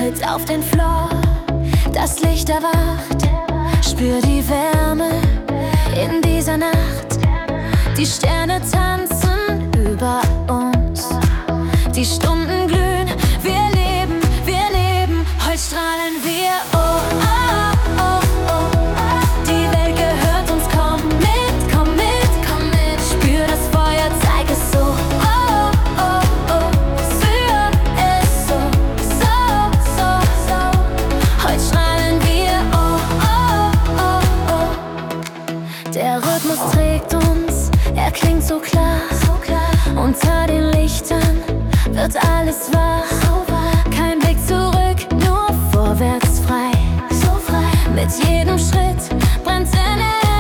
Tritt auf den Floor, das Licht erwacht. Spür die Wärme in dieser Nacht. Die Sterne tanzen über uns, die Stunden glühen. Wir leben, heute strahlen wir. Oh, oh, oh, oh. Die Welt gehört uns, komm mit, komm mit, komm mit. Spür das Feuer, zeig es so. Oh, oh, oh, fühl es so, so, so, so. Heute strahlen wir. Oh, oh, oh, oh. Der Rhythmus trägt uns, er klingt so klar. Unter den Lichtern wird alles wahr. Kein Blick zurück, nur vorwärts frei. Mit jedem Schritt brennt Energie.